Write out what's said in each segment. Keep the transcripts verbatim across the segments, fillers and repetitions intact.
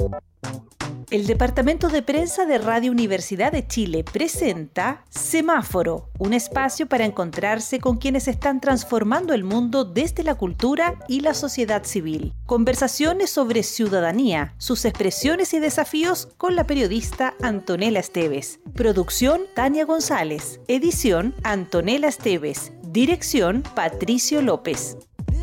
El Departamento de Prensa de Radio Universidad de Chile presenta Semáforo, un espacio para encontrarse con quienes están transformando el mundo desde la cultura y la sociedad civil. Conversaciones sobre ciudadanía, sus expresiones y desafíos con la periodista Antonella Esteves. Producción Tania González. Edición Antonella Esteves. Dirección Patricio López.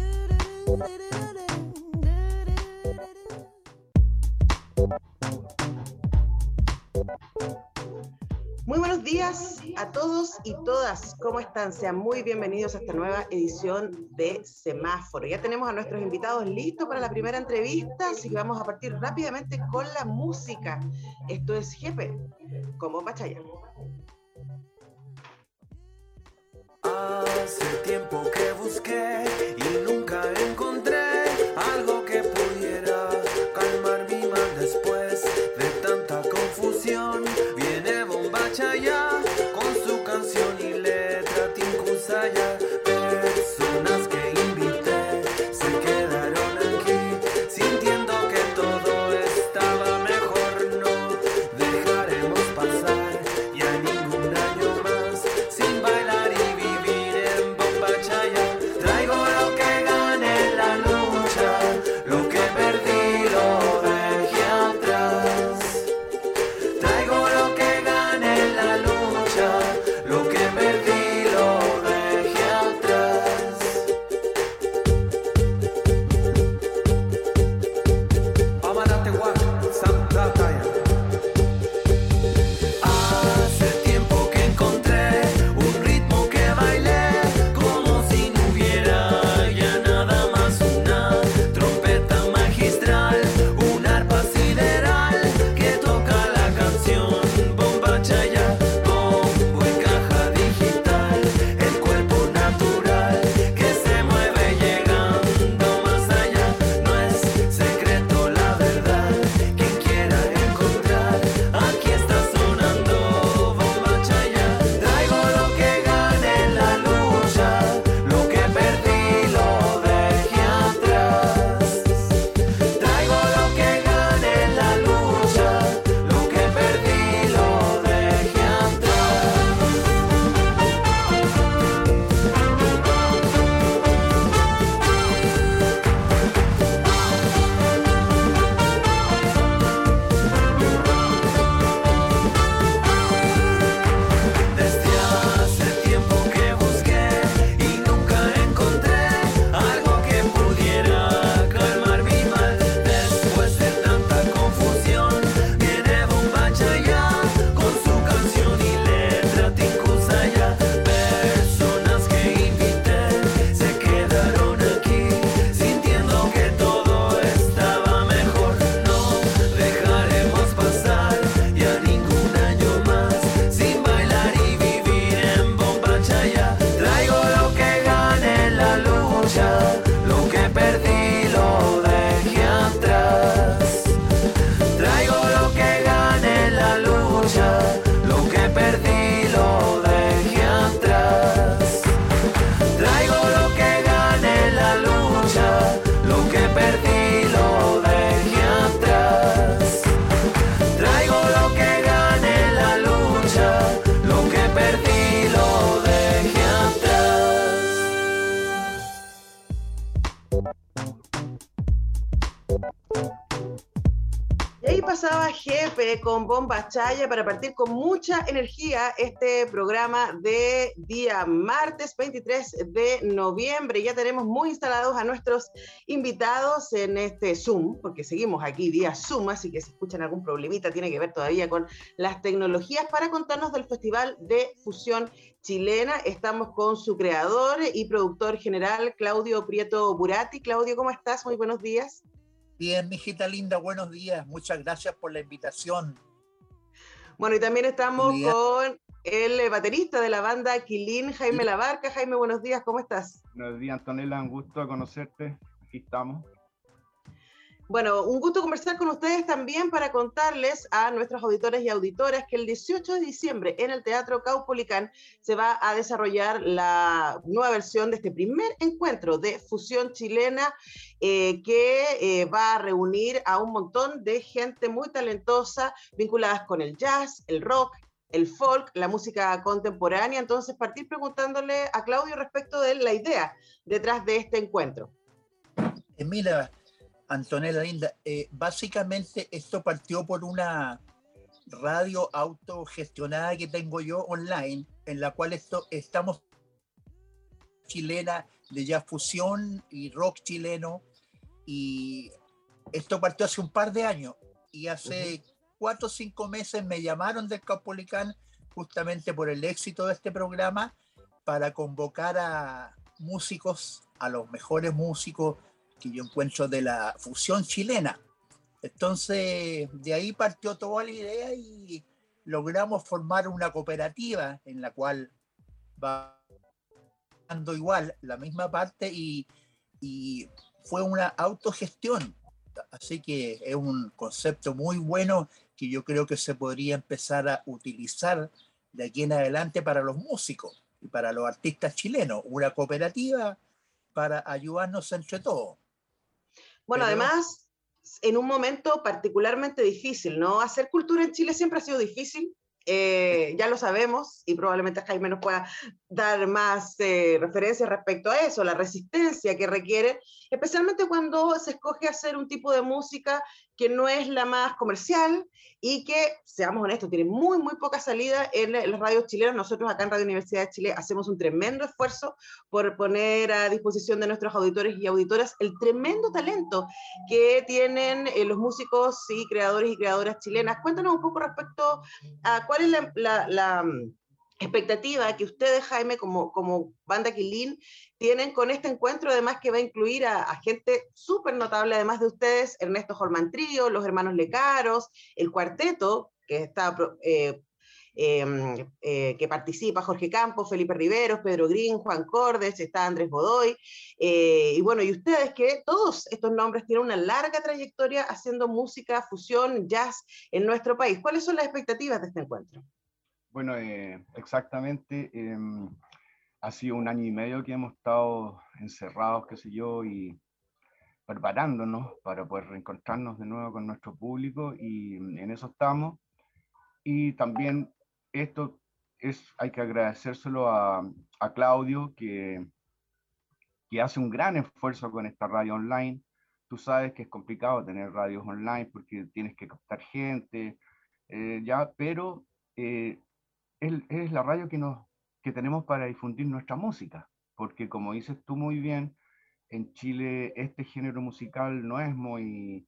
Muy buenos días a todos y todas, ¿cómo están? Sean muy bienvenidos a esta nueva edición de Semáforo. Ya tenemos a nuestros invitados listos para la primera entrevista, así que vamos a partir rápidamente con la música. Esto es Jefe, con Bomba Chaya. Hace tiempo que busqué y nunca encontré algo que pudiera calmar mi mal después de tanta confusión. Viene Bomba Chaya con su canción y letra Tinkusaya. Personas que invité se quedaron aquí sintiendo que todo estaba mejor. No dejaremos pasar ya ningún año más sin bailar y vivir en Bomba Chaya. Traigo lo que gané en la lucha, lo que perdí lo dejé atrás. Traigo lo que gané en la lucha, lo que perdí lo dejé atrás. Amarate guac, Santa Taya. Hace tiempo que encontré un ritmo que bailé como si no hubiera ya nada más. Una trompeta magistral, un arpa sideral que toca la canción Bomba Chaya. Bombo y caja digital, el cuerpo natural que se mueve llegando más allá. No es secreto la verdad, quien quiera encontrar, aquí está sonando Bomba Chaya. Traigo lo que gané en la lucha, lo que perdí lo dejé atrás. Traigo lo que gané en la lucha, lo que perdí lo dejé atrás. Desde hace tiempo que busqué y nunca encontré algo que pudiera calmar mi mal. Después de tanta confusión, viene Bomba Chaya con su canción y letra Tinkusaya. Personas que invité se quedaron aquí sintiendo que todo estaba mejor. No dejaremos pasar ya ningún año más sin bailar y vivir en Bomba Chaya. Traigo lo que gané en la lucha, lo que perdí lo dejé atrás. Traigo lo que gané en la lucha, lo que perdí lo dejé atrás. Traigo lo que gané en la lucha, lo que perdí lo dejé atrás. Traigo lo que gané en la lucha, lo que perdí lo dejé atrás. Y ahí pasaba Jefe con Bomba Chaya para partir con mucha energía este programa de día martes veintitrés de noviembre. Ya tenemos muy instalados a nuestros invitados en este Zoom, porque seguimos aquí día Zoom, así que si escuchan algún problemita tiene que ver todavía con las tecnologías para contarnos del Festival de Fusión Chilena. Estamos con su creador y productor general, Claudio Prieto Burati. Claudio, ¿cómo estás? Muy buenos días. Bien, mijita linda, buenos días. Muchas gracias por la invitación. Bueno, y también estamos con el baterista de la banda Quilín, Jaime Labarca. Jaime, buenos días, ¿cómo estás? Buenos días, Antonella, un gusto conocerte. Aquí estamos. Bueno, un gusto conversar con ustedes también para contarles a nuestros auditores y auditoras que el dieciocho de diciembre en el Teatro Caupolicán se va a desarrollar la nueva versión de este primer encuentro de fusión chilena eh, que eh, va a reunir a un montón de gente muy talentosa vinculadas con el jazz, el rock, el folk, la música contemporánea. Entonces, partir preguntándole a Claudio respecto de la idea detrás de este encuentro. Eh, mira, Antonella Linda, eh, básicamente esto partió por una radio autogestionada que tengo yo online, en la cual esto, estamos chilena de jazz fusión y rock chileno, y esto partió hace un par de años, y hace uh-huh. cuatro o cinco meses me llamaron del Caupolicán justamente por el éxito de este programa para convocar a músicos, a los mejores músicos que yo encuentro de la fusión chilena. Entonces, de ahí partió toda la idea y logramos formar una cooperativa en la cual va dando igual la misma parte y, y fue una autogestión. Así que es un concepto muy bueno que yo creo que se podría empezar a utilizar de aquí en adelante para los músicos y para los artistas chilenos. Una cooperativa para ayudarnos entre todos. Bueno, Pero, además, en un momento particularmente difícil, ¿no? Hacer cultura en Chile siempre ha sido difícil, eh, ya lo sabemos, y probablemente Jaime nos pueda dar más eh, referencias respecto a eso, la resistencia que requiere, especialmente cuando se escoge hacer un tipo de música que no es la más comercial y que, seamos honestos, tiene muy, muy poca salida en las radios chilenas. Nosotros acá en Radio Universidad de Chile hacemos un tremendo esfuerzo por poner a disposición de nuestros auditores y auditoras el tremendo talento que tienen eh, los músicos y creadores y creadoras chilenas. Cuéntanos un poco respecto a cuál es la, la, la expectativa que ustedes, Jaime, como, como Banda Quilín, tienen con este encuentro, además que va a incluir a, a gente súper notable, además de ustedes, Ernesto Holman Trío, los hermanos Lecaros, el cuarteto, que está... Eh, Eh, eh, que participa Jorge Campos, Felipe Riveros, Pedro Green, Juan Cordes, está Andrés Godoy, eh, y bueno, y ustedes que todos estos nombres tienen una larga trayectoria haciendo música, fusión, jazz en nuestro país. ¿Cuáles son las expectativas de este encuentro? Bueno, eh, exactamente, eh, ha sido un año y medio que hemos estado encerrados, qué sé yo, y preparándonos para poder reencontrarnos de nuevo con nuestro público, y en eso estamos. Y también esto es, hay que agradecérselo a, a Claudio, que, que hace un gran esfuerzo con esta radio online. Tú sabes que es complicado tener radios online porque tienes que captar gente, eh, ya, pero eh, es, es la radio que, nos, que tenemos para difundir nuestra música, porque como dices tú muy bien, en Chile este género musical no es muy,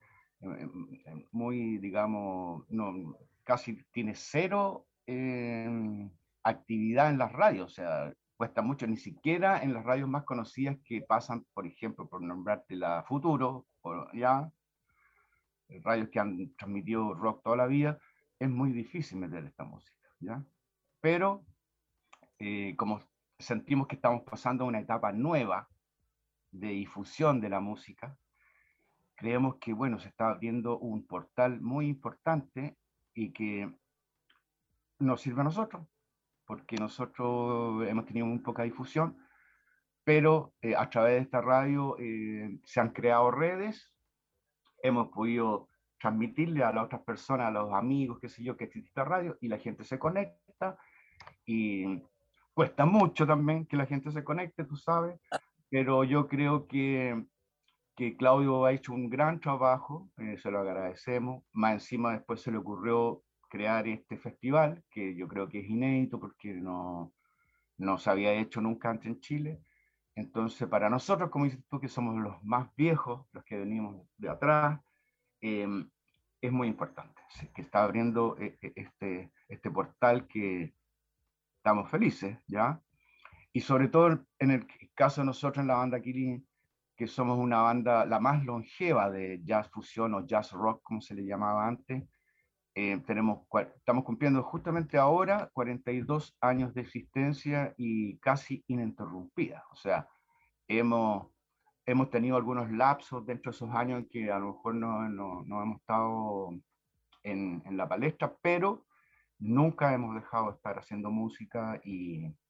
muy digamos, no, casi tiene cero eh, actividad en las radios, o sea, cuesta mucho, ni siquiera en las radios más conocidas que pasan, por ejemplo, por nombrarte la Futuro, o ya, radios que han transmitido rock toda la vida, es muy difícil meter esta música, ¿ya? Pero eh, como sentimos que estamos pasando a una etapa nueva de difusión de la música, creemos que, bueno, se está abriendo un portal muy importante y que nos sirve a nosotros, porque nosotros hemos tenido muy poca difusión, pero eh, a través de esta radio eh, se han creado redes, hemos podido transmitirle a las otras personas, a los amigos, qué sé yo, que existe esta radio, y la gente se conecta, y cuesta mucho también que la gente se conecte, tú sabes, pero yo creo que, que Claudio ha hecho un gran trabajo, eh, se lo agradecemos, más encima después se le ocurrió crear este festival, que yo creo que es inédito porque no, no se había hecho nunca antes en Chile. Entonces, para nosotros, como dices tú, que somos los más viejos, los que venimos de atrás, eh, es muy importante, ¿sí? Que está abriendo eh, este, este portal que estamos felices, ¿ya? Y sobre todo en el caso de nosotros en la banda Quilín, que somos una banda la más longeva de jazz fusión o jazz rock, como se le llamaba antes. Eh, tenemos, estamos cumpliendo justamente ahora cuarenta y dos años de existencia y casi ininterrumpida. O sea, hemos hemos tenido algunos lapsos dentro de esos años en que a lo mejor no, no, no hemos estado en, en la palestra, pero nunca hemos dejado de estar haciendo música y, y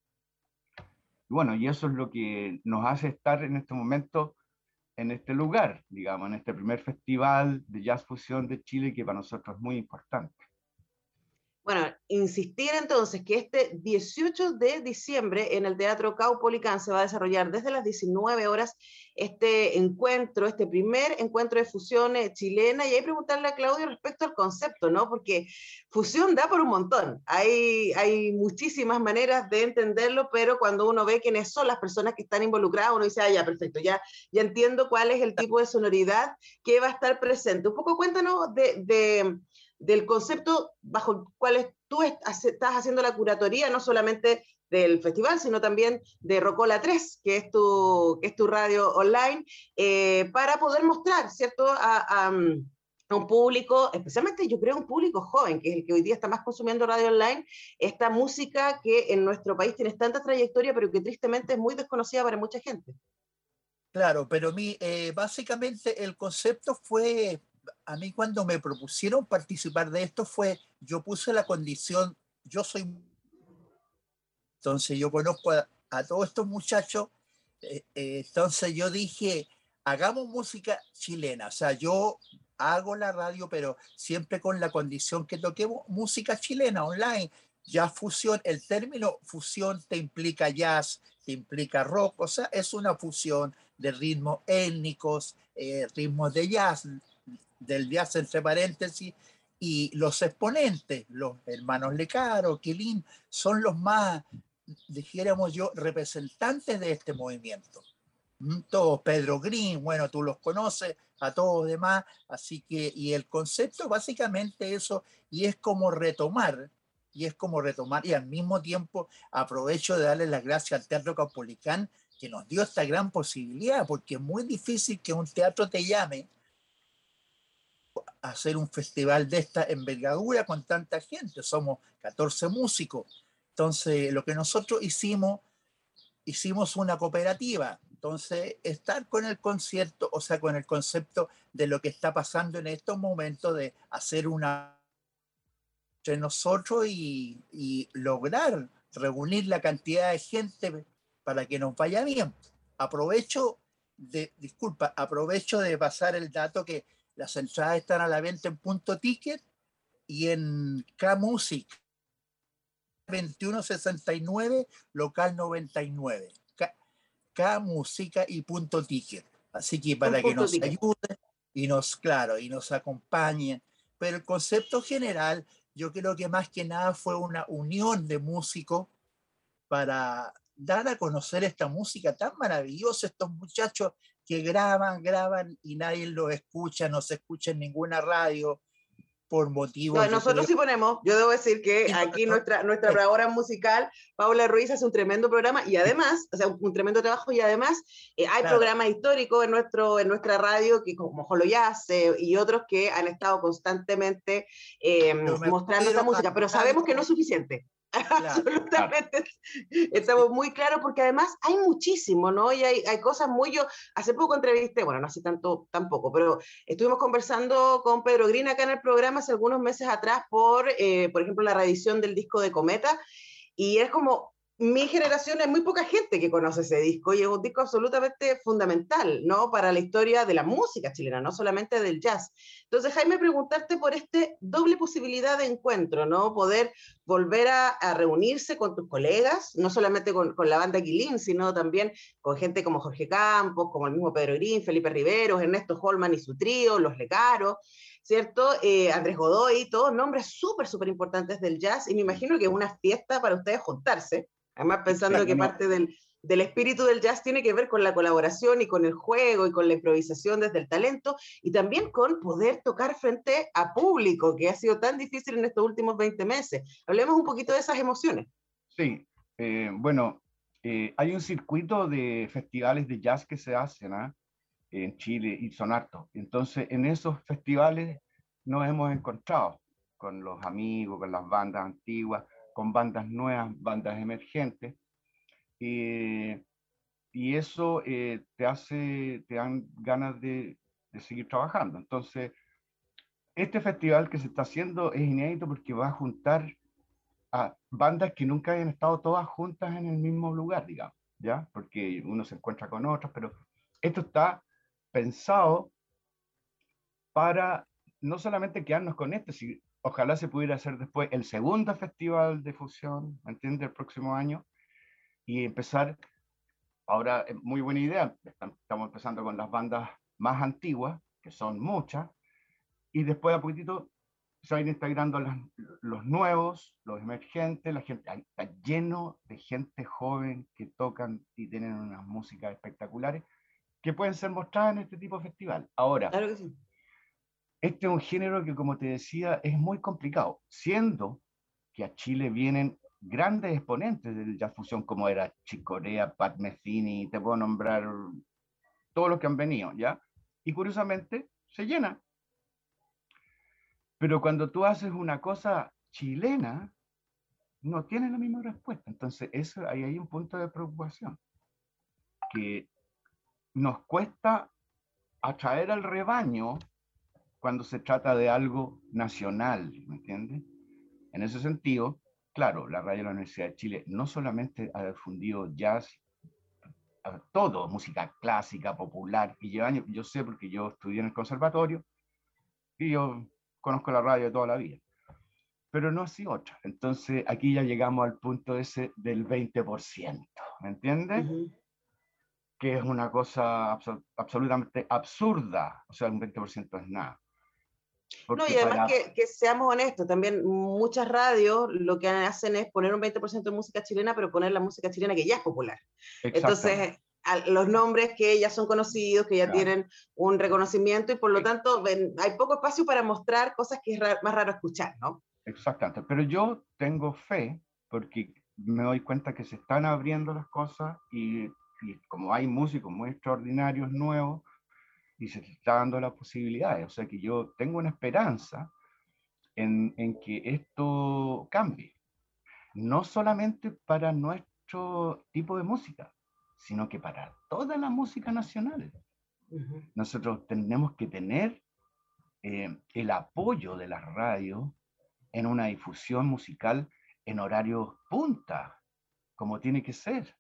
bueno, y eso es lo que nos hace estar en este momento en este lugar, digamos, en este primer festival de jazz fusión de Chile que para nosotros es muy importante. Bueno, insistir entonces que este dieciocho de diciembre en el Teatro Caupolicán se va a desarrollar desde las diecinueve horas este encuentro, este primer encuentro de fusión eh, chilena, y ahí preguntarle a Claudio respecto al concepto, ¿no? Porque fusión da por un montón, hay, hay muchísimas maneras de entenderlo, pero cuando uno ve quiénes son las personas que están involucradas, uno dice, ah, ya, perfecto, ya, ya entiendo cuál es el tipo de sonoridad que va a estar presente. Un poco cuéntanos de... de del concepto bajo el cual tú estás haciendo la curatoría, no solamente del festival, sino también de Rocola tres, que es tu, que es tu radio online, eh, para poder mostrar, ¿cierto?, a, a, a un público, especialmente yo creo un público joven, que es el que hoy día está más consumiendo radio online, esta música que en nuestro país tiene tanta trayectoria, pero que tristemente es muy desconocida para mucha gente. Claro, pero mi, eh, básicamente el concepto fue, a mí cuando me propusieron participar de esto fue, yo puse la condición, yo soy, entonces yo conozco a, a todos estos muchachos, eh, eh, entonces yo dije, hagamos música chilena, o sea, yo hago la radio, pero siempre con la condición que toquemos música chilena online, jazz fusión, el término fusión te implica jazz, te implica rock, o sea, es una fusión de ritmos étnicos, eh, ritmos de jazz, del jazz entre paréntesis, y los exponentes, los hermanos Lecaro, Quilín, son los más, dijéramos yo, representantes de este movimiento. Todos, Pedro Green, bueno, tú los conoces, a todos demás, así que, y el concepto básicamente eso, y es como retomar, y es como retomar, y al mismo tiempo aprovecho de darle las gracias al Teatro Caupolicán, que nos dio esta gran posibilidad, porque es muy difícil que un teatro te llame a hacer un festival de esta envergadura con tanta gente, somos catorce músicos, entonces lo que nosotros hicimos, hicimos una cooperativa, entonces estar con el concierto, o sea, con el concepto de lo que está pasando en estos momentos, de hacer una entre nosotros y, y lograr reunir la cantidad de gente para que nos vaya bien. Aprovecho de, disculpa, aprovecho de pasar el dato que las entradas están a la venta en Punto Ticket y en K-Music veintiuno sesenta y nueve, local noventa y nueve. K, K-Música y Punto Ticket. Así que para que nos ayuden y nos, claro, y nos acompañen. Pero el concepto general, yo creo que más que nada fue una unión de músicos para dar a conocer esta música tan maravillosa, estos muchachos que graban, graban y nadie los escucha, no se escucha en ninguna radio por motivos... No, nosotros sí ponemos, yo debo decir que aquí nuestra, nuestra operadora musical, Paula Ruiz, hace un tremendo programa y además, o sea, un, un tremendo trabajo y además eh, hay claro. programas históricos en, nuestro, en nuestra radio, que como Jolo Jazz eh, y otros que han estado constantemente eh, mostrando esta música, pero sabemos que no es suficiente. Claro, absolutamente, claro. Estamos muy claros porque además hay muchísimo, ¿no? Y hay, hay cosas muy, yo hace poco entrevisté, bueno, no hace tanto tampoco, pero estuvimos conversando con Pedro Green acá en el programa hace algunos meses atrás por, eh, por ejemplo, la reedición del disco de Cometa, y es como, mi generación, hay muy poca gente que conoce ese disco, y es un disco absolutamente fundamental, ¿no? Para la historia de la música chilena, no solamente del jazz. Entonces, Jaime, preguntarte por este doble posibilidad de encuentro, ¿no? Poder volver a, a reunirse con tus colegas, no solamente con, con la banda Quilín, sino también con gente como Jorge Campos, como el mismo Pedro Green, Felipe Riveros, Ernesto Holman y su trío, Los Lecaros, ¿cierto? Eh, Andrés Godoy, todos nombres súper, súper importantes del jazz, y me imagino que es una fiesta para ustedes juntarse. Además, pensando claro, que no. parte del, del espíritu del jazz tiene que ver con la colaboración y con el juego y con la improvisación desde el talento y también con poder tocar frente a público, que ha sido tan difícil en estos últimos veinte meses. Hablemos un poquito de esas emociones. Sí, eh, bueno, eh, hay un circuito de festivales de jazz que se hacen ¿eh? en Chile y son hartos. Entonces, en esos festivales nos hemos encontrado con los amigos, con las bandas antiguas, con bandas nuevas, bandas emergentes. Eh, y eso eh, te hace, te dan ganas de, de seguir trabajando. Entonces, este festival que se está haciendo es inédito porque va a juntar a bandas que nunca habían estado todas juntas en el mismo lugar, digamos, ¿ya? Porque uno se encuentra con otras, pero esto está pensado para no solamente quedarnos con este, si, ojalá se pudiera hacer después el segundo festival de fusión, ¿me entiendes? El próximo año, y empezar, ahora es muy buena idea, estamos empezando con las bandas más antiguas, que son muchas, y después a poquitito se van integrando las, los nuevos, los emergentes, la gente, está lleno de gente joven que tocan y tienen unas músicas espectaculares que pueden ser mostradas en este tipo de festival. Ahora, Claro que sí. este es un género que, como te decía, es muy complicado, siendo que a Chile vienen grandes exponentes del jazz fusión, como era Chick Corea, Pat Metheny, te puedo nombrar todos los que han venido, ¿ya? Y curiosamente, se llena. Pero cuando tú haces una cosa chilena, no tiene la misma respuesta. Entonces, eso, ahí hay un punto de preocupación, que nos cuesta atraer al rebaño cuando se trata de algo nacional, ¿me entiendes? En ese sentido, claro, la radio de la Universidad de Chile no solamente ha difundido jazz, todo, música clásica, popular, y lleva años, yo sé porque yo estudié en el conservatorio, y yo conozco la radio de toda la vida, pero no así otra. Entonces aquí ya llegamos al punto ese del veinte por ciento, ¿me entiendes? Ujú. Que es una cosa absol absolutamente absurda, o sea, un veinte por ciento es nada. No, Porque y además para... que, que seamos honestos, también muchas radios lo que hacen es poner un veinte por ciento de música chilena, pero poner la música chilena que ya es popular. Exactamente. Entonces, a, los nombres que ya son conocidos, que ya Claro. tienen un reconocimiento y por lo tanto ven, hay poco espacio para mostrar cosas que es ra más raro escuchar, ¿no? Exactamente, pero yo tengo fe porque me doy cuenta que se están abriendo las cosas y, y como hay músicos muy extraordinarios nuevos y se está dando las posibilidades, o sea que yo tengo una esperanza en, en que esto cambie, no solamente para nuestro tipo de música, sino que para toda la música nacional. Uh-huh. Nosotros tenemos que tener eh, el apoyo de la radio en una difusión musical en horarios punta, como tiene que ser.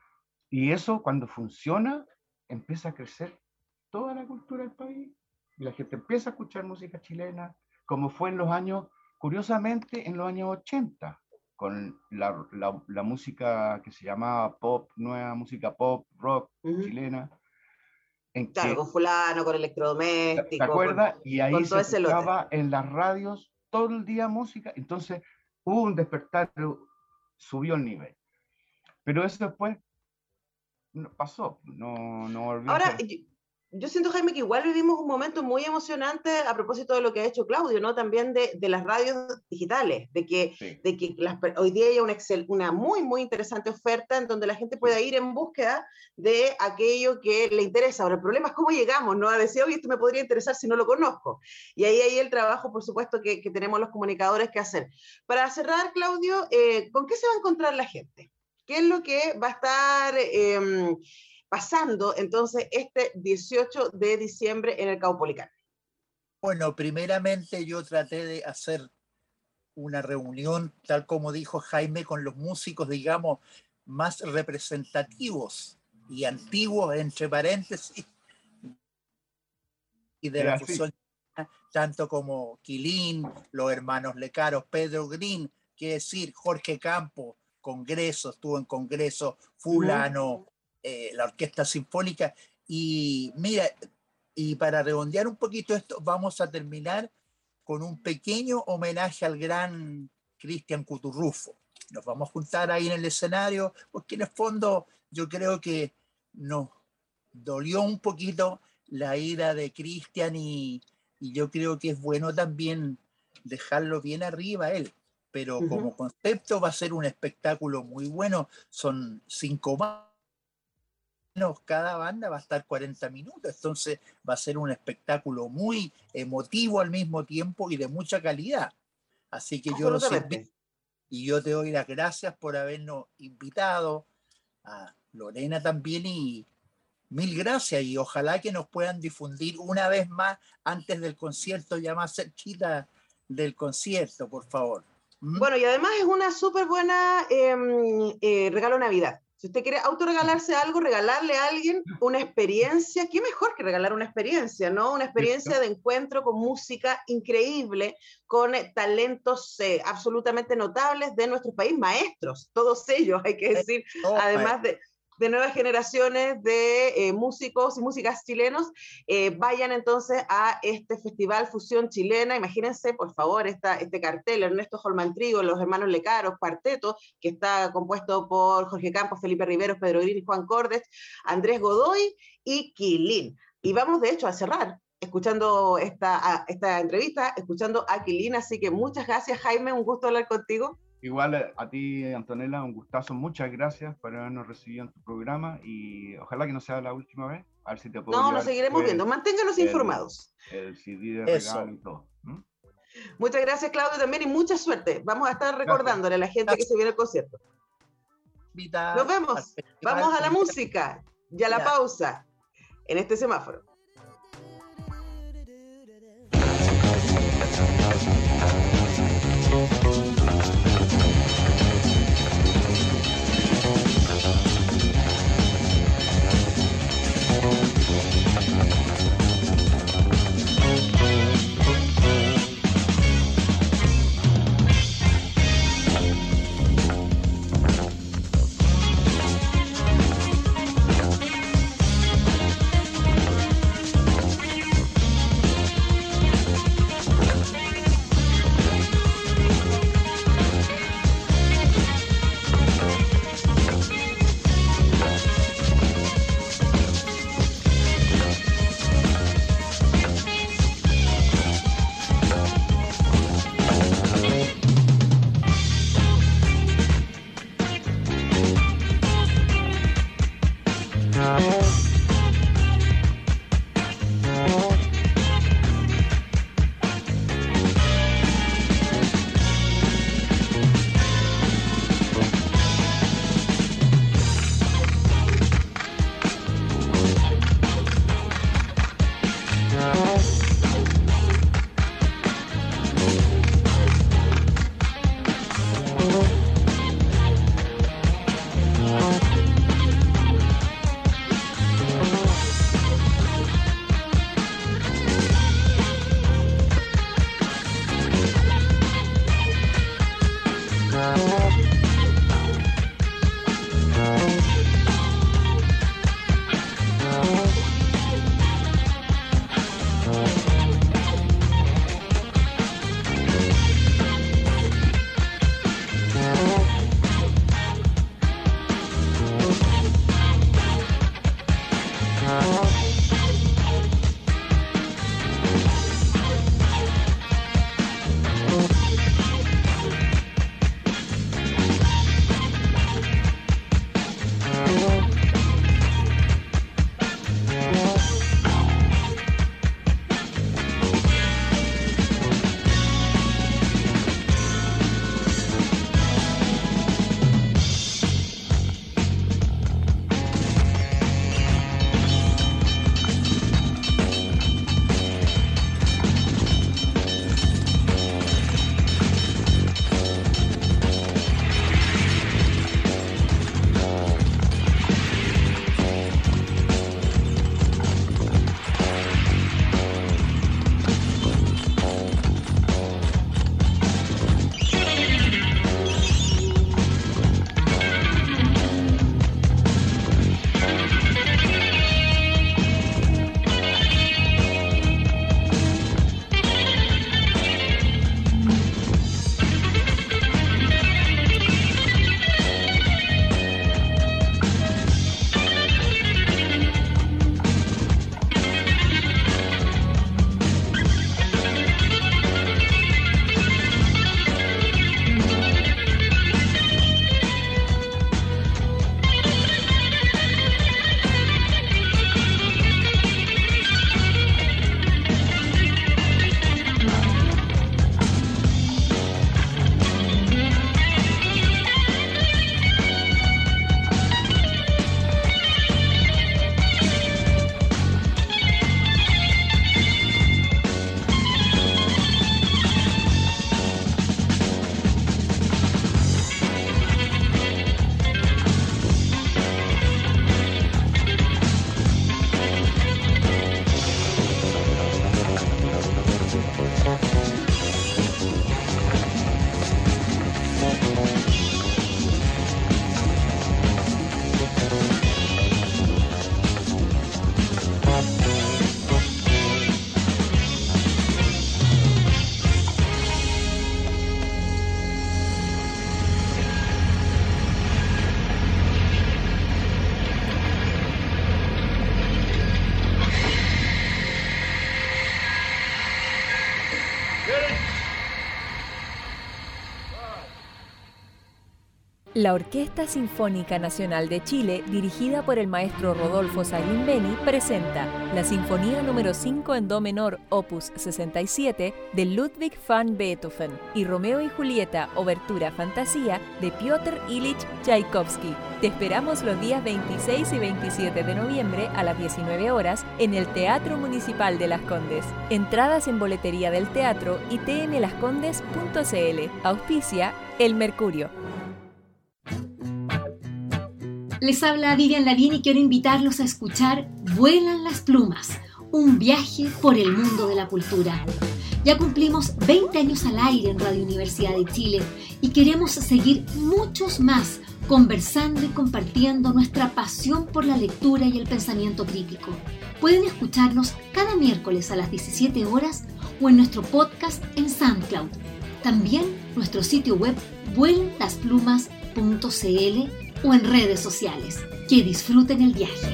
Y eso, cuando funciona, empieza a crecer toda la cultura del país. Y la gente empieza a escuchar música chilena, como fue en los años, curiosamente, en los años ochenta, con la, la, la música que se llamaba pop, nueva música pop, rock Uh-huh. chilena. En claro, que, con fulano, con electrodoméstico. ¿te acuerdas? Con, y ahí con se escuchaba lote. en las radios todo el día música. Entonces hubo un despertar, subió el nivel. Pero eso después no, pasó, no, no volvió Ahora, a ser. yo, yo siento, Jaime, que igual vivimos un momento muy emocionante a propósito de lo que ha hecho Claudio, ¿no? También de, de las radios digitales, de que, Sí. de que las, hoy día hay una, excel, una muy, muy interesante oferta en donde la gente pueda ir en búsqueda de aquello que le interesa. Ahora, el problema es cómo llegamos, ¿no? A decir, oye, esto me podría interesar si no lo conozco. Y ahí hay el trabajo, por supuesto, que, que tenemos los comunicadores que hacer. Para cerrar, Claudio, eh, ¿con qué se va a encontrar la gente? ¿Qué es lo que va a estar... Eh, pasando entonces este dieciocho de diciembre en el Caupolicán? Bueno, primeramente yo traté de hacer una reunión, tal como dijo Jaime, con los músicos, digamos, más representativos y antiguos, entre paréntesis, y de Es la así. fusión, tanto como Quilín, los hermanos Lecaros, Pedro Green, que decir, Jorge Campos, Congreso, estuvo en Congreso, fulano, uh-huh. eh, la Orquesta Sinfónica, y mira, y para redondear un poquito esto, vamos a terminar con un pequeño homenaje al gran Cristian Cuturrufo. Nos vamos a juntar ahí en el escenario, porque en el fondo yo creo que nos dolió un poquito la ida de Cristian y, y yo creo que es bueno también dejarlo bien arriba él. Pero uh-huh. como concepto va a ser un espectáculo muy bueno. Son cinco manos, cada banda va a estar cuarenta minutos, entonces va a ser un espectáculo muy emotivo al mismo tiempo y de mucha calidad. Así que yo los invito y yo te doy las gracias por habernos invitado a Lorena también, y mil gracias, y ojalá que nos puedan difundir una vez más antes del concierto, ya más cerquita del concierto, por favor. ¿Mm? Bueno, y además es una súper buena eh, eh, regalo de Navidad. Si usted quiere autorregalarse algo, regalarle a alguien una experiencia, qué mejor que regalar una experiencia, ¿no? Una experiencia de encuentro con música increíble, con eh, talentos eh, absolutamente notables de nuestro país, maestros, todos ellos, hay que decir, Oh, además de, de nuevas generaciones de eh, músicos y músicas chilenos, eh, vayan entonces a este Festival Fusión Chilena. Imagínense, por favor, esta, este cartel, Ernesto Holman Trío, los hermanos Lecaros, cuarteto, que está compuesto por Jorge Campos, Felipe Riveros, Pedro Green y Juan Cordes, Andrés Godoy y Quilín. Y vamos, de hecho, a cerrar escuchando esta, a, esta entrevista, escuchando a Quilín. Así que muchas gracias, Jaime, un gusto hablar contigo. Igual a ti, Antonella, un gustazo. Muchas gracias por habernos recibido en tu programa y ojalá que no sea la última vez. A ver si te puedo No, llevar nos seguiremos viendo. Manténganos el, informados. El C D de Eso. regalo y todo. ¿Mm? Muchas gracias, Claudio, también, y mucha suerte. Vamos a estar recordándole a la gente que se viene al concierto. Invitar Nos vemos. al festival. Vamos a la música y a la Ya. pausa en este semáforo. La Orquesta Sinfónica Nacional de Chile, dirigida por el maestro Rodolfo Salimbeni, presenta la Sinfonía número cinco en Do menor, opus sesenta y siete, de Ludwig van Beethoven, y Romeo y Julieta, Obertura Fantasía, de Piotr Ilich Tchaikovsky. Te esperamos los días veintiséis y veintisiete de noviembre a las diecinueve horas en el Teatro Municipal de Las Condes. Entradas en boletería del teatro y t m las condes punto c l. Auspicia El Mercurio. Les habla Vivian Lavín y quiero invitarlos a escuchar Vuelan las plumas, un viaje por el mundo de la cultura. Ya cumplimos veinte años al aire en Radio Universidad de Chile y queremos seguir muchos más conversando y compartiendo nuestra pasión por la lectura y el pensamiento crítico. Pueden escucharnos cada miércoles a las diecisiete horas o en nuestro podcast en SoundCloud. También nuestro sitio web vuelan las plumas punto c l o en redes sociales. Que disfruten el viaje.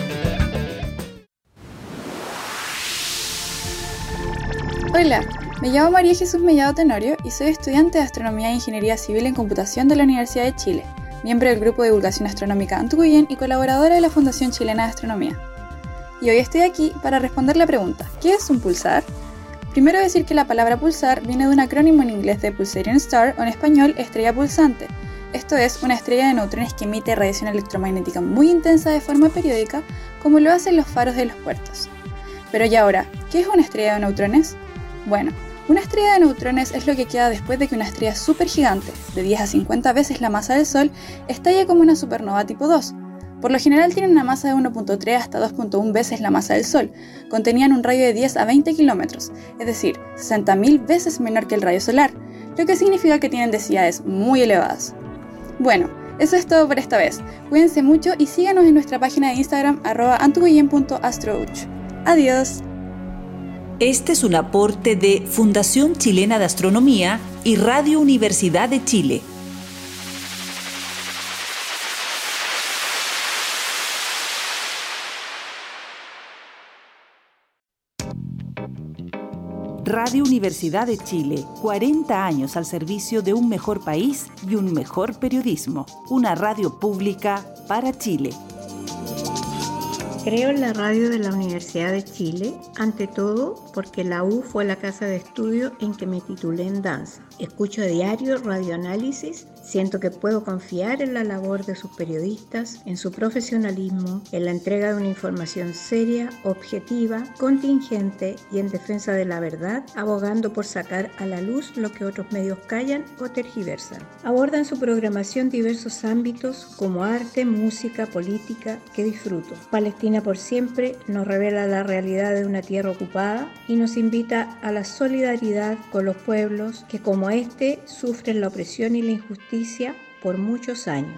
Hola, me llamo María Jesús Mellado Tenorio y soy estudiante de Astronomía e Ingeniería Civil en Computación de la Universidad de Chile, miembro del Grupo de Divulgación Astronómica Antucuyen y colaboradora de la Fundación Chilena de Astronomía. Y hoy estoy aquí para responder la pregunta, ¿qué es un pulsar? Primero decir que la palabra pulsar viene de un acrónimo en inglés de Pulsating Star o en español estrella pulsante. Esto es una estrella de neutrones que emite radiación electromagnética muy intensa de forma periódica, como lo hacen los faros de los puertos. Pero y ahora, ¿qué es una estrella de neutrones? Bueno, una estrella de neutrones es lo que queda después de que una estrella supergigante, de diez a cincuenta veces la masa del Sol, estalle como una supernova tipo dos. Por lo general tienen una masa de uno punto tres hasta dos punto uno veces la masa del Sol, contenían un radio de diez a veinte kilómetros, es decir, sesenta mil veces menor que el radio solar, lo que significa que tienen densidades muy elevadas. Bueno, eso es todo por esta vez. Cuídense mucho y síganos en nuestra página de Instagram arroba antucuyen punto astrouch. Adiós. Este es un aporte de Fundación Chilena de Astronomía y Radio Universidad de Chile. Radio Universidad de Chile, cuarenta años al servicio de un mejor país y un mejor periodismo. Una radio pública para Chile. Creo en la radio de la Universidad de Chile, ante todo porque la U fue la casa de estudio en que me titulé en danza. Escucho a diario radioanálisis, siento que puedo confiar en la labor de sus periodistas, en su profesionalismo, en la entrega de una información seria, objetiva, contingente y en defensa de la verdad, abogando por sacar a la luz lo que otros medios callan o tergiversan. Aborda en su programación diversos ámbitos como arte, música, política, que disfruto. Palestina por siempre nos revela la realidad de una tierra ocupada y nos invita a la solidaridad con los pueblos que como este sufren la opresión y la injusticia por muchos años.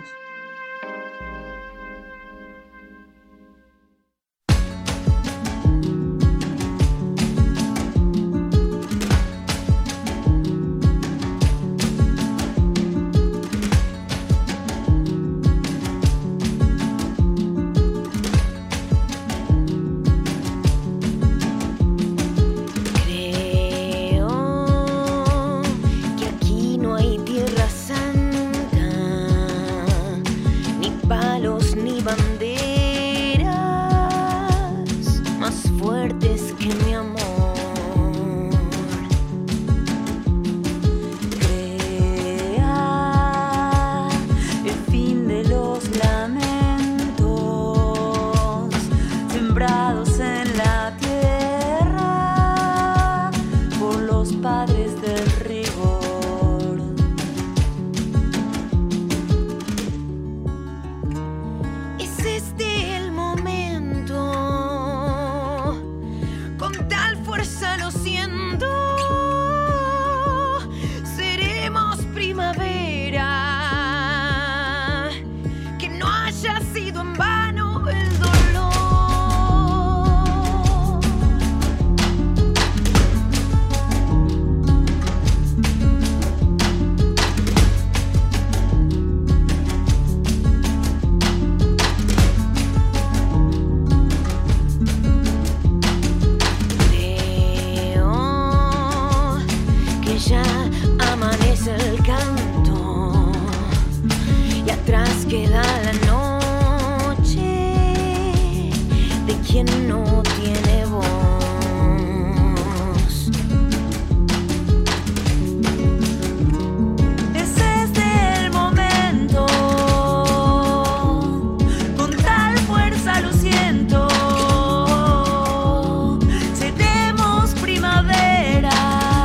queda la noche de quien no tiene voz. Ese es el momento, con tal fuerza lo siento. Seremos primavera,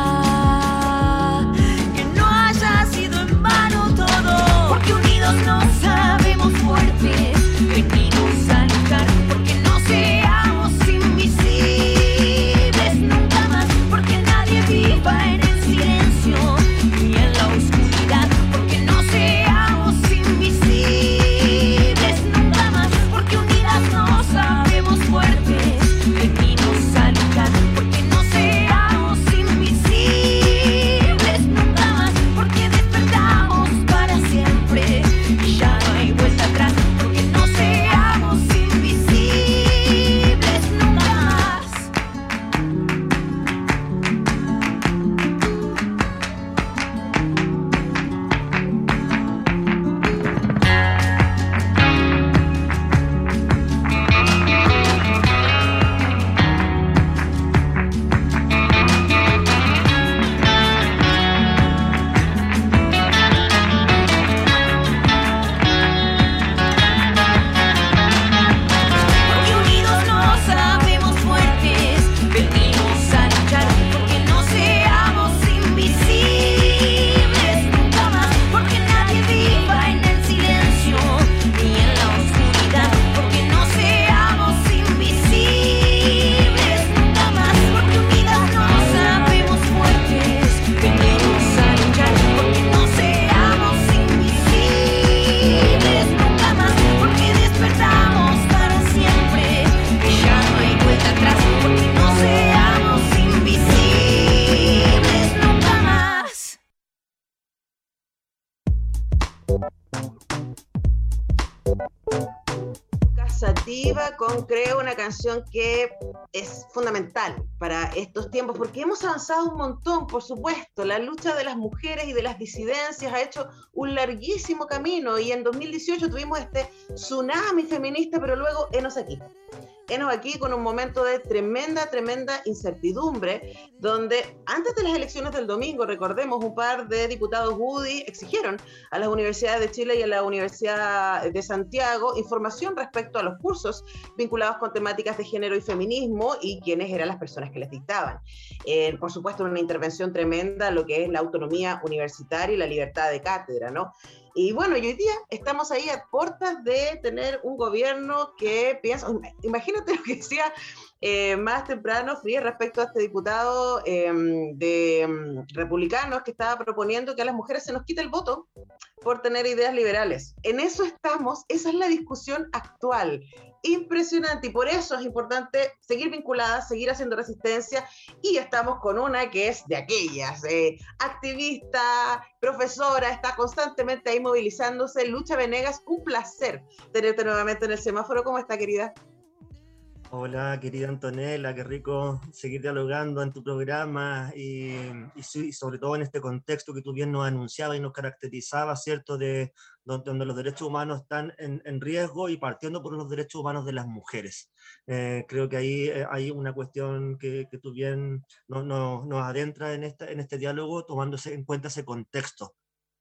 que no haya sido en vano todo, porque unidos nos sabemos fuertes. Venimos a luchar porque no seamos invisibles nunca más, porque nadie viva en el silencio ni en la oscuridad, porque no seamos invisibles nunca más, porque unidas nos sabemos fuertes. Venimos a luchar porque no seamos invisibles nunca más, porque despertamos para siempre y ya no hay vuelta atrás, porque no seamos invisibles nunca más. Porque unidos nos sabemos fuertes, venimos a luchar porque no seamos invisibles nunca más, porque nadie viva en el silencio ni en la oscuridad, porque no seamos invisibles nunca más, porque unidas nos sabemos fuertes, venimos a luchar porque no seamos invisibles nunca más, porque despertamos para siempre y ya no hay vuelta atrás, porque no seamos invisibles nunca más. Sativa con Creo, una canción que es fundamental para estos tiempos, porque hemos avanzado un montón, por supuesto. La lucha de las mujeres y de las disidencias ha hecho un larguísimo camino, y en dos mil dieciocho tuvimos este tsunami feminista, pero luego henos aquí. Henos aquí con un momento de tremenda, tremenda incertidumbre, donde antes de las elecciones del domingo, recordemos, un par de diputados U D I exigieron a las universidades de Chile y a la Universidad de Santiago información respecto a los cursos vinculados con temáticas de género y feminismo y quiénes eran las personas que les dictaban. Eh, por supuesto, una intervención tremenda en lo que es la autonomía universitaria y la libertad de cátedra, ¿no? Y bueno, y hoy día estamos ahí a puertas de tener un gobierno que piensa, imagínate lo que decía eh, más temprano Frías respecto a este diputado eh, de um, republicanos que estaba proponiendo que a las mujeres se nos quite el voto por tener ideas liberales. En eso estamos, esa es la discusión actual. Impresionante, y por eso es importante seguir vinculadas, seguir haciendo resistencia, y estamos con una que es de aquellas, eh, activista, profesora, está constantemente ahí movilizándose. Lucha Venegas, un placer tenerte nuevamente en el semáforo. ¿Cómo está, querida? Hola, querida Antonella, qué rico seguir dialogando en tu programa y, y, y sobre todo en este contexto que tú bien nos anunciabas y nos caracterizabas, ¿cierto?, de donde, donde los derechos humanos están en, en riesgo, y partiendo por los derechos humanos de las mujeres. Eh, creo que ahí eh, hay una cuestión que, que tú bien nos, nos, nos adentra en, esta, en este diálogo, tomándose en cuenta ese contexto.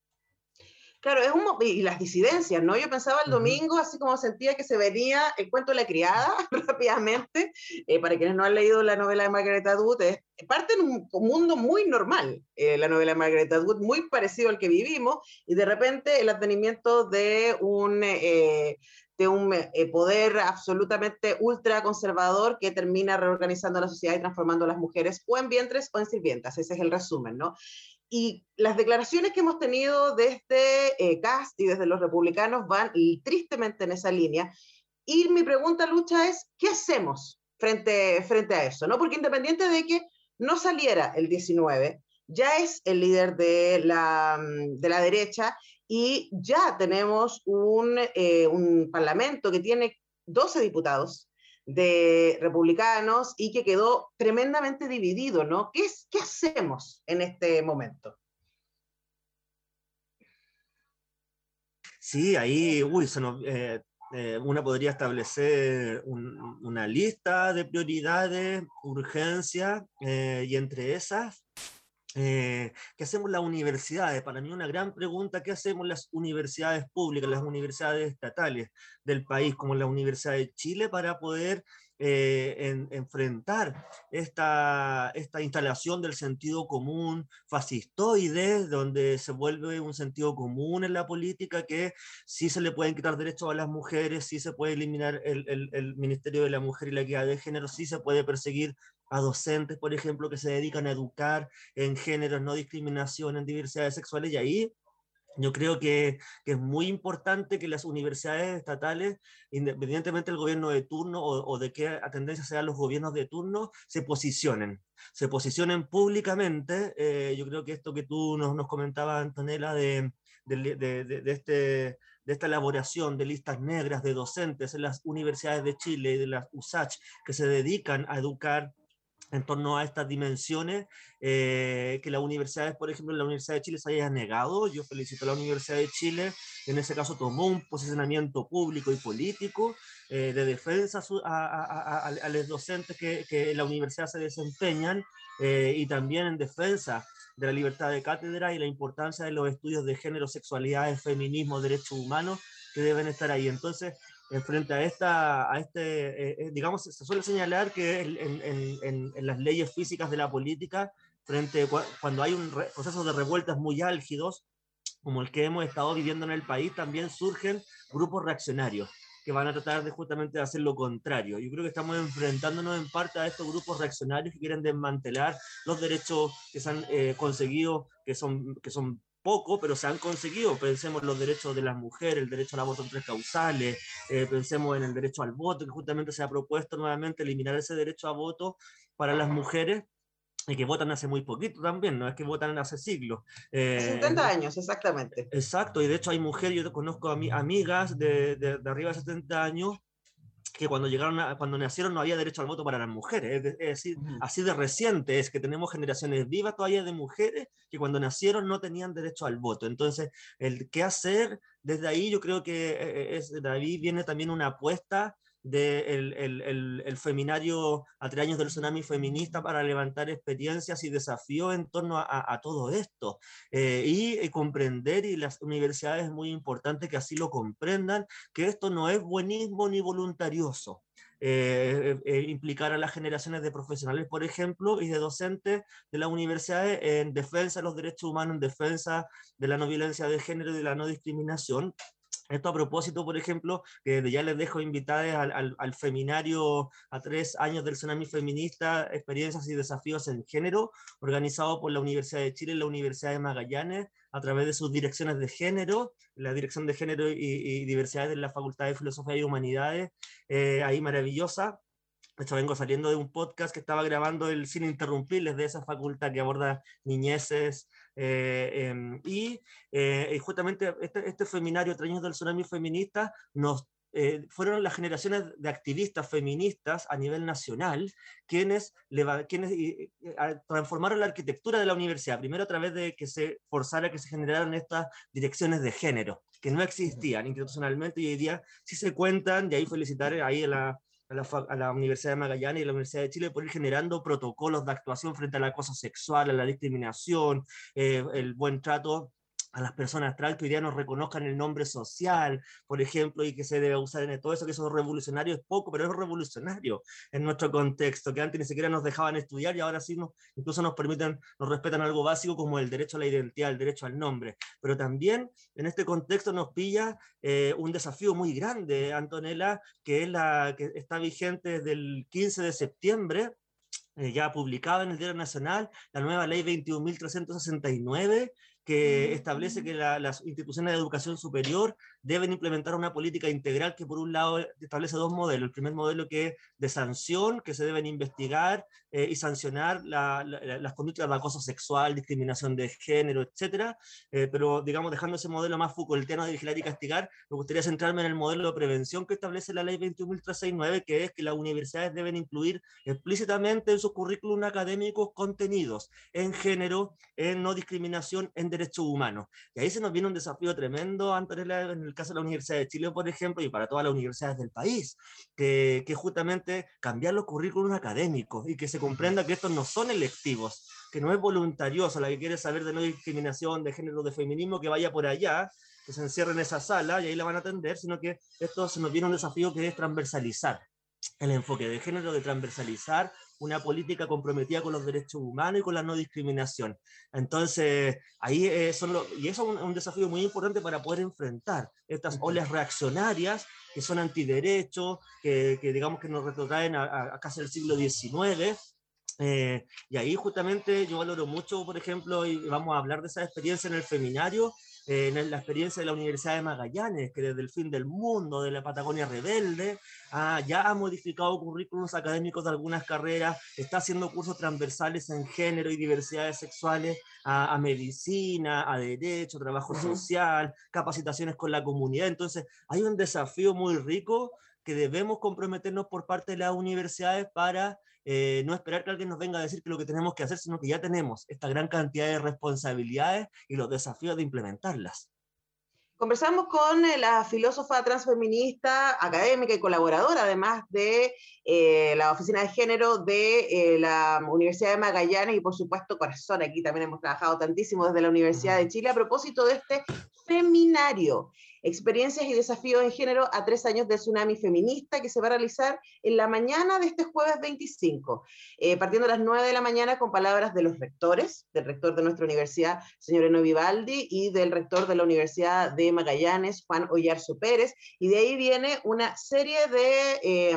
Claro, es un, y las disidencias, ¿no? Yo pensaba el domingo, así como sentía que se venía el cuento de la criada rápidamente. Eh, para quienes no han leído la novela de Margaret Atwood, es parte de un mundo muy normal, eh, la novela de Margaret Atwood, muy parecido al que vivimos, y de repente el advenimiento de un, eh, de un eh, poder absolutamente ultraconservador que termina reorganizando la sociedad y transformando a las mujeres o en vientres o en sirvientas. Ese es el resumen, ¿no? Y las declaraciones que hemos tenido desde eh, Cast y desde los republicanos van y, tristemente en esa línea. Y mi pregunta, Lucha, es ¿qué hacemos frente, frente a eso? ¿No? Porque independiente de que no saliera el diecinueve, ya es el líder de la, de la derecha, y ya tenemos un, eh, un parlamento que tiene doce diputados de republicanos y que quedó tremendamente dividido, ¿no? ¿Qué, es, qué hacemos en este momento? Sí, ahí, uy, se nos, eh, eh, una podría establecer un- una lista de prioridades, urgencias, eh, y entre esas, eh, ¿qué hacemos las universidades? Para mí una gran pregunta, ¿qué hacemos las universidades públicas, las universidades estatales del país, como la Universidad de Chile, para poder eh, en- enfrentar esta, esta instalación del sentido común fascistoide, donde se vuelve un sentido común en la política, que sí se le pueden quitar derechos a las mujeres, sí se puede eliminar el, el- el Ministerio de la Mujer y la Equidad de Género, sí se puede perseguir a docentes, por ejemplo, que se dedican a educar en géneros, no discriminación, en diversidades sexuales, y ahí yo creo que, que es muy importante que las universidades estatales, independientemente del gobierno de turno o, o de qué tendencia sean los gobiernos de turno, se posicionen, se posicionen públicamente. Eh, yo creo que esto que tú nos, nos comentabas, Antonella, de, de, de, de, de este de esta elaboración de listas negras de docentes en las universidades de Chile y de las U S A C H que se dedican a educar en torno a estas dimensiones, eh, que las universidades, por ejemplo, la Universidad de Chile se haya negado. Yo felicito a la Universidad de Chile, en ese caso tomó un posicionamiento público y político eh, de defensa a, su, a, a, a, a, los docentes que, que en la universidad se desempeñan, eh, y también en defensa de la libertad de cátedra y la importancia de los estudios de género, sexualidades, feminismo, derechos humanos, que deben estar ahí. Entonces, en frente a esta, a este, eh, digamos, se suele señalar que en, en, en, en las leyes físicas de la política, frente cu cuando hay un re proceso de revueltas muy álgidos, como el que hemos estado viviendo en el país, también surgen grupos reaccionarios que van a tratar de justamente de hacer lo contrario. Yo creo que estamos enfrentándonos en parte a estos grupos reaccionarios que quieren desmantelar los derechos que se han eh, conseguido, que son, que son poco, pero se han conseguido. Pensemos en los derechos de las mujeres, el derecho al aborto en tres causales, eh, pensemos en el derecho al voto, que justamente se ha propuesto nuevamente eliminar ese derecho a voto para las mujeres, y que votan hace muy poquito también, no es que votan hace siglos. Eh, setenta años, exactamente. Exacto, y de hecho hay mujeres, yo conozco a mi, amigas de, de, de arriba de setenta años, que cuando llegaron a, cuando nacieron no había derecho al voto para las mujeres. Es, es decir, uh-huh. así de reciente es que tenemos generaciones vivas todavía de mujeres que cuando nacieron no tenían derecho al voto. Entonces, el qué hacer, desde ahí yo creo que es, de ahí viene también una apuesta del de el, el, el feminario a tres años del tsunami feminista para levantar experiencias y desafíos en torno a, a, a todo esto, eh, y, y comprender, y las universidades es muy importante que así lo comprendan, que esto no es buenismo ni voluntarioso. Eh, eh, implicar a las generaciones de profesionales, por ejemplo, y de docentes de las universidades en defensa de los derechos humanos, en defensa de la no violencia de género y de la no discriminación. Esto a propósito, por ejemplo, que ya les dejo invitadas al, al, al feminario a tres años del tsunami feminista, experiencias y desafíos en género, organizado por la Universidad de Chile y la Universidad de Magallanes, a través de sus direcciones de género, la Dirección de Género y, y Diversidad de la Facultad de Filosofía y Humanidades, eh, ahí maravillosa. De hecho, vengo saliendo de un podcast que estaba grabando el Sin Interrumpirles de esa facultad que aborda niñeces, eh, eh, y, eh, y justamente este, este feminario, tres años del tsunami feminista, nos Eh, fueron las generaciones de activistas feministas a nivel nacional quienes, quienes eh, transformaron la arquitectura de la universidad, primero a través de que se forzara que se generaran estas direcciones de género, que no existían institucionalmente, y hoy día sí se cuentan, y ahí felicitar ahí a la, a la, a la Universidad de Magallanes y la Universidad de Chile por ir generando protocolos de actuación frente al acoso sexual, a la discriminación, eh, el buen trato a las personas trans, que hoy día nos reconozcan el nombre social, por ejemplo, y que se debe usar en todo eso, que eso es revolucionario, es poco, pero es revolucionario en nuestro contexto, que antes ni siquiera nos dejaban estudiar y ahora sí nos, incluso nos permiten, nos respetan algo básico como el derecho a la identidad, el derecho al nombre. Pero también en este contexto nos pilla eh, un desafío muy grande, Antonella, que es la que está vigente desde el quince de septiembre, eh, ya publicada en el Diario Nacional, la nueva ley veintiún mil trescientos sesenta y nueve, que establece que la, las instituciones de educación superior deben implementar una política integral que por un lado establece dos modelos. El primer modelo que es de sanción, que se deben investigar eh, y sancionar la, la, las conductas de acoso sexual, discriminación de género, etcétera. Eh, pero digamos, dejando ese modelo más Foucaultiano de vigilar y castigar, me gustaría centrarme en el modelo de prevención que establece la ley veintiún mil trescientos sesenta y nueve, que es que las universidades deben incluir explícitamente en sus currículum académicos contenidos en género, en no discriminación, en derechos humanos. Y ahí se nos viene un desafío tremendo, Antonella, en el caso de la Universidad de Chile, por ejemplo, y para todas las universidades del país, que, que justamente cambiar los currículos académicos y que se comprenda que estos no son electivos, que no es voluntarioso, la que quiere saber de no discriminación, de género, de feminismo, que vaya por allá, que se encierre en esa sala y ahí la van a atender, sino que esto se nos viene un desafío que es transversalizar el enfoque de género, de transversalizar una política comprometida con los derechos humanos y con la no discriminación. Entonces, ahí eh, son lo, y eso es un, un desafío muy importante para poder enfrentar estas olas reaccionarias que son antiderechos, que, que digamos que nos retrotraen a, a, a casi el siglo diecinueve. Eh, y ahí justamente yo valoro mucho, por ejemplo, y vamos a hablar de esa experiencia en el feminario, eh, en la experiencia de la Universidad de Magallanes, que desde el fin del mundo, de la Patagonia rebelde, ah, ya ha modificado currículos académicos de algunas carreras, está haciendo cursos transversales en género y diversidades sexuales, a, a medicina, a derecho, trabajo Uh-huh. social, capacitaciones con la comunidad. Entonces hay un desafío muy rico que debemos comprometernos por parte de las universidades para eh, no esperar que alguien nos venga a decir que lo que tenemos que hacer, sino que ya tenemos esta gran cantidad de responsabilidades y los desafíos de implementarlas. Conversamos con eh, la filósofa transfeminista, académica y colaboradora, además de eh, la Oficina de Género de eh, la Universidad de Magallanes y, por supuesto, Corazón. Aquí también hemos trabajado tantísimo desde la Universidad de Chile a propósito de este feminario. Experiencias y desafíos en género a tres años del tsunami feminista que se va a realizar en la mañana de este jueves veinticinco, eh, partiendo a las nueve de la mañana con palabras de los rectores, del rector de nuestra universidad, señor Eno Vivaldi, y del rector de la Universidad de Magallanes, Juan Oyarzo Pérez, y de ahí viene una serie de... Eh,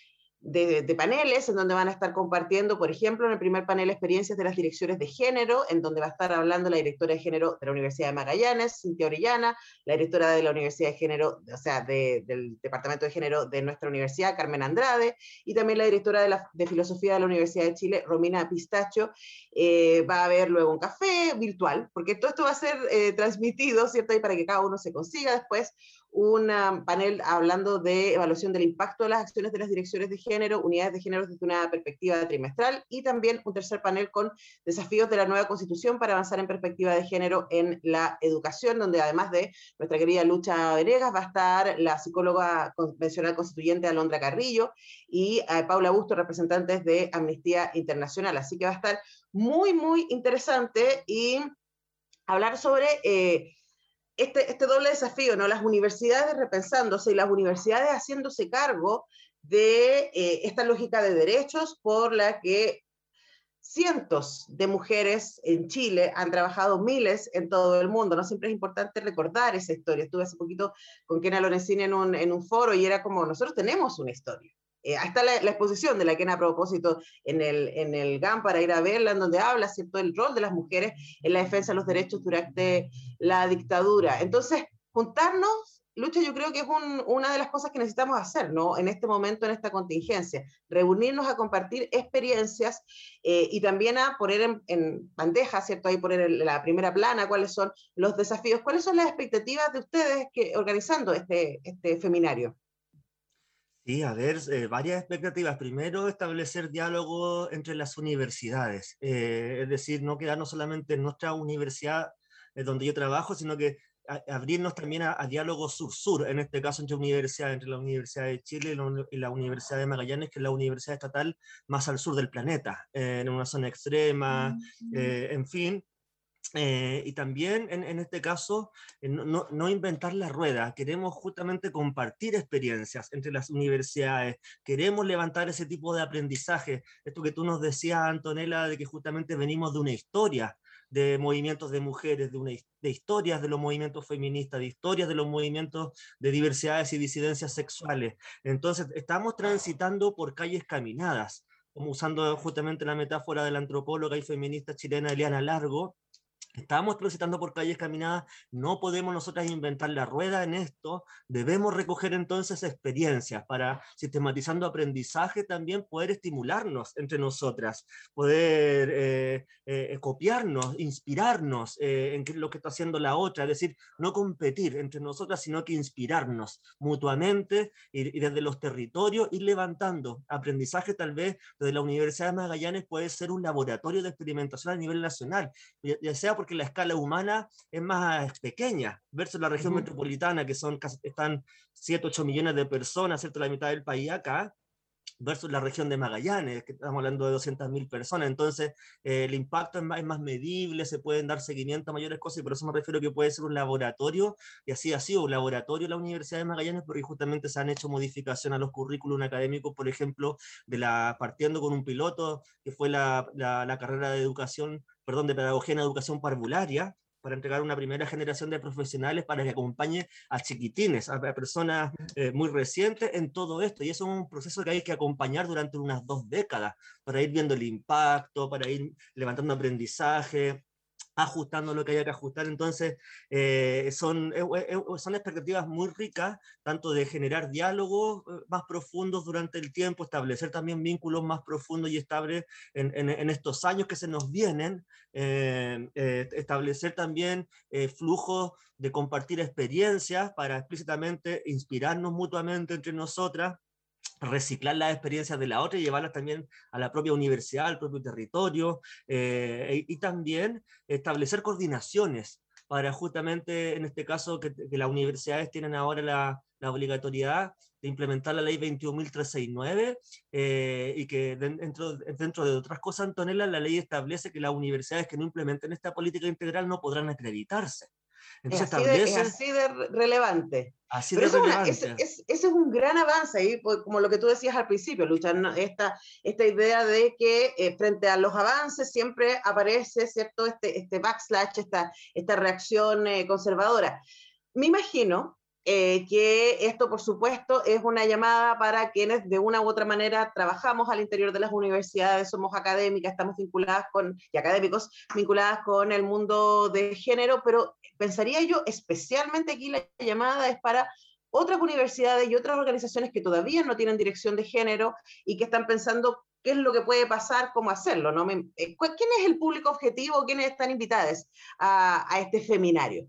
De, de paneles en donde van a estar compartiendo, por ejemplo, en el primer panel experiencias de las direcciones de género, en donde va a estar hablando la directora de género de la Universidad de Magallanes, Cintia Orellana, la directora de la Universidad de género, o sea, de, del Departamento de Género de nuestra universidad, Carmen Andrade, y también la directora de, la, de Filosofía de la Universidad de Chile, Romina Pistacho. Eh, va a haber luego un café virtual, porque todo esto va a ser eh, transmitido, ¿cierto? Y para que cada uno se consiga después un um, panel hablando de evaluación del impacto de las acciones de las direcciones de género, unidades de género desde una perspectiva trimestral, y también un tercer panel con desafíos de la nueva constitución para avanzar en perspectiva de género en la educación, donde además de nuestra querida Lucha Venegas va a estar la psicóloga convencional constituyente Alondra Carrillo y eh, Paula Busto, representantes de Amnistía Internacional. Así que va a estar muy, muy interesante y hablar sobre... Eh, Este, este doble desafío, ¿no? Las universidades repensándose y las universidades haciéndose cargo de eh, esta lógica de derechos por la que cientos de mujeres en Chile han trabajado, miles en todo el mundo, ¿no? Siempre es importante recordar esa historia. Estuve hace poquito con Kena Lorenzini en un, en un foro y era como, nosotros tenemos una historia. Eh, ahí está la, la exposición de la Kena a propósito en el, en el G A M para ir a verla, en donde habla, ¿cierto?, el rol de las mujeres en la defensa de los derechos durante la dictadura. Entonces, juntarnos, Lucha, yo creo que es un, una de las cosas que necesitamos hacer, ¿no?, en este momento, en esta contingencia, reunirnos a compartir experiencias eh, y también a poner en, en bandeja, ¿cierto?, ahí poner en la primera plana cuáles son los desafíos, cuáles son las expectativas de ustedes que, organizando este, este feminario. Sí, a ver, eh, varias expectativas. Primero, establecer diálogo entre las universidades, eh, es decir, no quedarnos solamente en nuestra universidad eh, donde yo trabajo, sino que a, abrirnos también a, a diálogo sur-sur, en este caso entre universidades, entre la Universidad de Chile y la, y la Universidad de Magallanes, que es la universidad estatal más al sur del planeta, eh, en una zona extrema, eh, en fin. Eh, y también en, en este caso eh, no, no, no inventar la rueda, queremos justamente compartir experiencias entre las universidades, queremos levantar ese tipo de aprendizaje, esto que tú nos decías, Antonella, de que justamente venimos de una historia de movimientos de mujeres, de, una, de historias de los movimientos feministas, de historias de los movimientos de diversidades y disidencias sexuales. Entonces estamos transitando por calles caminadas, como usando justamente la metáfora de la antropóloga y feminista chilena Eliana Largo. Estamos transitando por calles caminadas, no podemos nosotras inventar la rueda en esto, debemos recoger entonces experiencias para, sistematizando aprendizaje, también poder estimularnos entre nosotras, poder eh, eh, copiarnos, inspirarnos eh, en lo que está haciendo la otra, es decir, no competir entre nosotras, sino que inspirarnos mutuamente y, y desde los territorios ir levantando aprendizaje. Tal vez desde la Universidad de Magallanes puede ser un laboratorio de experimentación a nivel nacional, ya sea porque porque la escala humana es más pequeña, versus la región Ujú. metropolitana, que son casi, están siete, ocho millones de personas, ¿cierto? La mitad del país acá, versus la región de Magallanes, que estamos hablando de doscientas mil personas. Entonces, eh, el impacto es más, es más medible, se pueden dar seguimiento a mayores cosas, y por eso me refiero que puede ser un laboratorio, y así ha sido un laboratorio la Universidad de Magallanes, porque justamente se han hecho modificaciones a los currículum académicos, por ejemplo, de la, partiendo con un piloto, que fue la, la, la carrera de educación, perdón, de pedagogía en educación parvularia, para entregar una primera generación de profesionales para que acompañe a chiquitines, a, a personas eh, muy recientes en todo esto. Y eso es un proceso que hay que acompañar durante unas dos décadas, para ir viendo el impacto, para ir levantando aprendizaje, ajustando lo que haya que ajustar. Entonces, eh, son, eh, eh, son expectativas muy ricas, tanto de generar diálogos eh, más profundos durante el tiempo, establecer también vínculos más profundos y estables en, en, en estos años que se nos vienen, eh, eh, establecer también eh, flujos de compartir experiencias para explícitamente inspirarnos mutuamente entre nosotras, reciclar las experiencias de la otra y llevarlas también a la propia universidad, al propio territorio, eh, y, y también establecer coordinaciones para justamente, en este caso, que, que las universidades tienen ahora la, la obligatoriedad de implementar la ley veintiún mil trescientos sesenta y nueve, eh, y que dentro, dentro de otras cosas, Antonella, la ley establece que las universidades que no implementen esta política integral no podrán acreditarse. Es Entonces así, de, es establece... así de re- relevante. Así Pero de eso es una- relevante. ese, es- ese es un gran avance, ahí, pues, como lo que tú decías al principio, Lucha, ¿no? esta, esta idea de que eh, frente a los avances siempre aparece, ¿cierto?, este, este backslash, esta, esta reacción eh, conservadora. Me imagino eh, que esto, por supuesto, es una llamada para quienes de una u otra manera trabajamos al interior de las universidades, somos académicas, estamos vinculadas con, y académicos, vinculadas con el mundo de género, pero pensaría yo, especialmente aquí la llamada es para otras universidades y otras organizaciones que todavía no tienen dirección de género y que están pensando qué es lo que puede pasar, cómo hacerlo, ¿no? Me- eh, ¿cuál- ¿Quién es el público objetivo? ¿Quiénes están invitados a, a este feminario?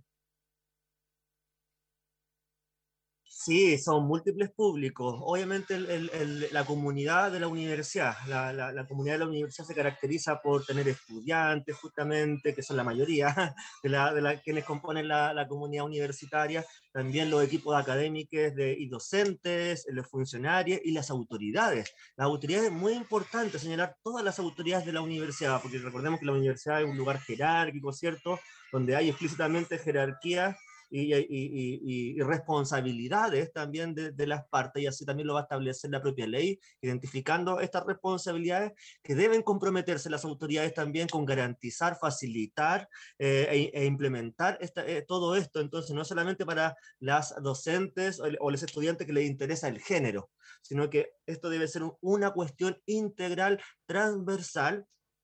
Sí, son múltiples públicos. Obviamente el- el- el- la comunidad de la universidad, la, la- la comunidad de la universidad se caracteriza por tener estudiantes justamente, que son la mayoría de, la, de la- quienes componen la, la comunidad universitaria, también los equipos académicos de, y docentes, los funcionarios y las autoridades. Las autoridades es muy importante señalar todas las autoridades de la universidad, porque recordemos que la universidad es un lugar jerárquico, ¿cierto?, donde hay explícitamente jerarquía y, y, y, y responsabilidades también de, de las partes, y así también lo va a establecer la propia ley, identificando estas responsabilidades que deben comprometerse las autoridades también con garantizar, facilitar eh, e, e implementar esta, eh, todo esto. Entonces, no solamente para las docentes o, o los estudiantes que les interesa el género, sino que esto debe ser un, una cuestión integral, transversal,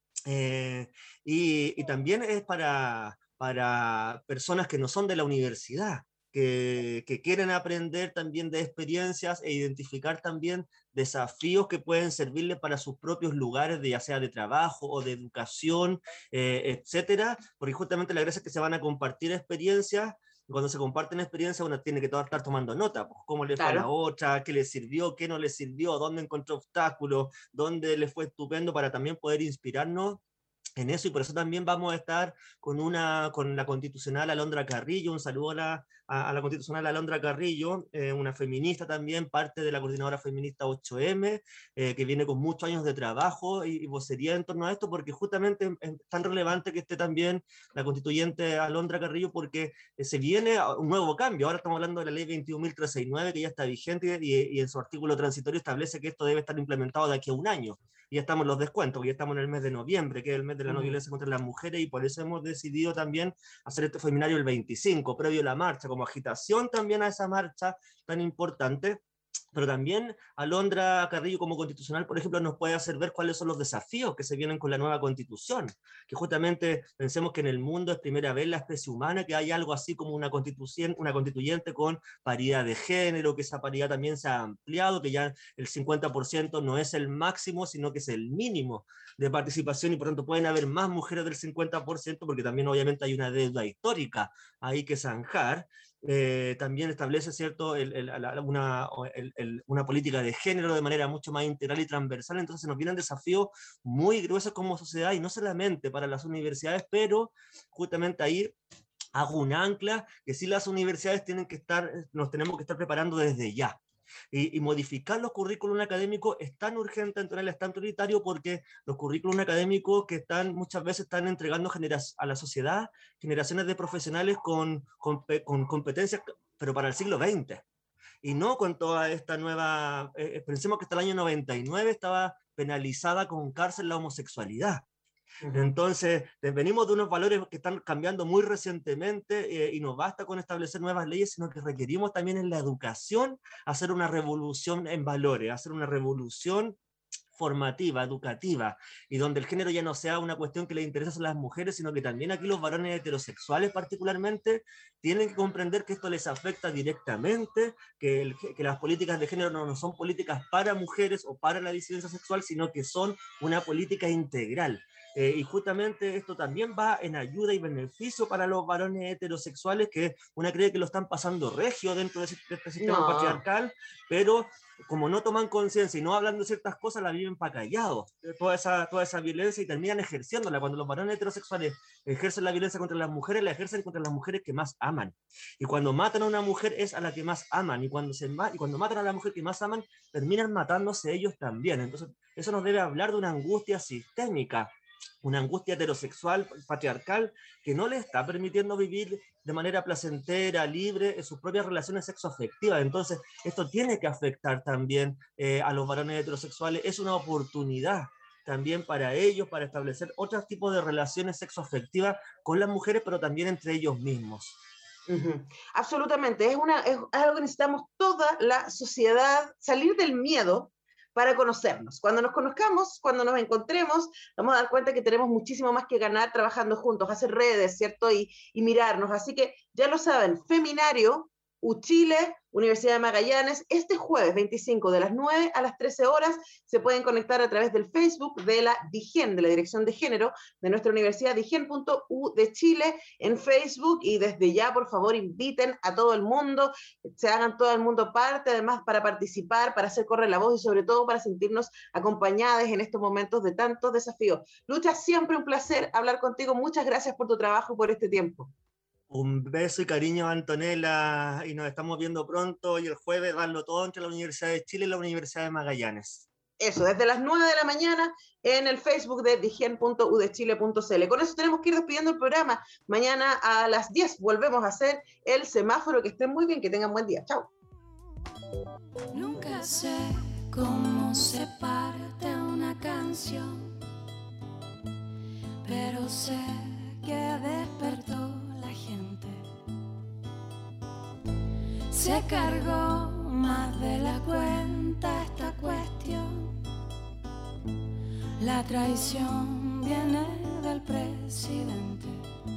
eh, y, y también es para, para personas que no son de la universidad, que, que quieren aprender también de experiencias e identificar también desafíos que pueden servirles para sus propios lugares, de, ya sea de trabajo o de educación, eh, etcétera, porque justamente la gracia es que se van a compartir experiencias. Cuando se comparten experiencias, uno tiene que to- estar tomando nota, pues, cómo le fue a la Claro. otra, qué le sirvió, qué no le sirvió, dónde encontró obstáculos, dónde le fue estupendo, para también poder inspirarnos en eso. Y por eso también vamos a estar con, una, con la constitucional Alondra Carrillo. Un saludo a la, a, a la constitucional Alondra Carrillo, eh, una feminista también, parte de la coordinadora feminista ocho eme, eh, que viene con muchos años de trabajo y, y vocería en torno a esto, porque justamente es tan relevante que esté también la constituyente Alondra Carrillo, porque eh, se viene un nuevo cambio. Ahora estamos hablando de la ley veintiún mil trescientos sesenta y nueve, que ya está vigente, y, y en su artículo transitorio establece que esto debe estar implementado de aquí a un año. Y ya estamos en los descuentos, porque ya estamos en el mes de noviembre, que es el mes de la no Ujú. violencia contra las mujeres, y por eso hemos decidido también hacer este feminario el veinticinco, previo a la marcha, como agitación también a esa marcha tan importante. Pero también Alondra Carrillo, como constitucional, por ejemplo, nos puede hacer ver cuáles son los desafíos que se vienen con la nueva constitución, que justamente pensemos que en el mundo es primera vez la especie humana que hay algo así como una constitución, una constituyente con paridad de género, que esa paridad también se ha ampliado, que ya el cincuenta por ciento no es el máximo, sino que es el mínimo de participación, y por tanto pueden haber más mujeres del cincuenta por ciento, porque también obviamente hay una deuda histórica ahí que zanjar. eh, también establece, ¿cierto?, el, el, la, una, el, el, una política de género de manera mucho más integral y transversal. Entonces nos vienen desafíos muy gruesos como sociedad, y no solamente para las universidades, pero justamente ahí hago un ancla que sí las universidades tienen que estar, nos tenemos que estar preparando desde ya. Y, y modificar los currículos académicos es tan urgente, Antonella, es tan prioritario, porque los currículos académicos que están muchas veces están entregando a la sociedad generaciones de profesionales con, con, con competencias, pero para el siglo veinte. Y no con toda esta nueva, eh, pensemos que hasta el año noventa y nueve estaba penalizada con cárcel la homosexualidad. Entonces, venimos de unos valores que están cambiando muy recientemente, eh, y no basta con establecer nuevas leyes, sino que requerimos también en la educación hacer una revolución en valores, hacer una revolución formativa, educativa, y donde el género ya no sea una cuestión que le interesa a las mujeres, sino que también aquí los varones heterosexuales particularmente tienen que comprender que esto les afecta directamente, que, el, que las políticas de género no, no son políticas para mujeres o para la disidencia sexual, sino que son una política integral. Eh, y justamente esto también va en ayuda y beneficio para los varones heterosexuales, que una cree que lo están pasando regio dentro de este, de este sistema no. patriarcal, pero como no toman conciencia y no hablan de ciertas cosas, la viven para callados, toda esa, toda esa violencia, y terminan ejerciéndola. Cuando los varones heterosexuales ejercen la violencia contra las mujeres, la ejercen contra las mujeres que más aman. Y cuando matan a una mujer es a la que más aman, y cuando, se ma y cuando matan a la mujer que más aman, terminan matándose ellos también. Entonces eso nos debe hablar de una angustia sistémica, una angustia heterosexual, patriarcal, que no le está permitiendo vivir de manera placentera, libre, en sus propias relaciones sexoafectivas. Entonces, esto tiene que afectar también eh, a los varones heterosexuales. Es una oportunidad también para ellos, para establecer otros tipos de relaciones sexoafectivas con las mujeres, pero también entre ellos mismos. Uh-huh. Absolutamente, es, una, es algo que necesitamos toda la sociedad, salir del miedo para conocernos. Cuando nos conozcamos, cuando nos encontremos, vamos a dar cuenta que tenemos muchísimo más que ganar trabajando juntos, hacer redes, ¿cierto? Y, y mirarnos. Así que ya lo saben, Feminario, U Chile, Universidad de Magallanes, este jueves veinticinco de las nueve a las trece horas, se pueden conectar a través del Facebook de la DIGEN, de la Dirección de Género de nuestra universidad, digen punto u de Chile en Facebook, y desde ya, por favor, inviten a todo el mundo, se hagan todo el mundo parte, además para participar, para hacer correr la voz y sobre todo para sentirnos acompañadas en estos momentos de tantos desafíos. Lucha, siempre un placer hablar contigo, muchas gracias por tu trabajo y por este tiempo. Un beso y cariño, Antonella, y nos estamos viendo pronto, y el jueves darlo todo entre la Universidad de Chile y la Universidad de Magallanes. Eso, desde las nueve de la mañana en el Facebook de digen punto u de chile punto c l. Con eso tenemos que ir despidiendo el programa. Mañana a las diez volvemos a hacer el semáforo. Que estén muy bien, que tengan buen día. Chao. Nunca sé cómo se parte una canción, pero sé que despertó la gente. Se cargó más de la cuenta esta cuestión. La traición viene del presidente.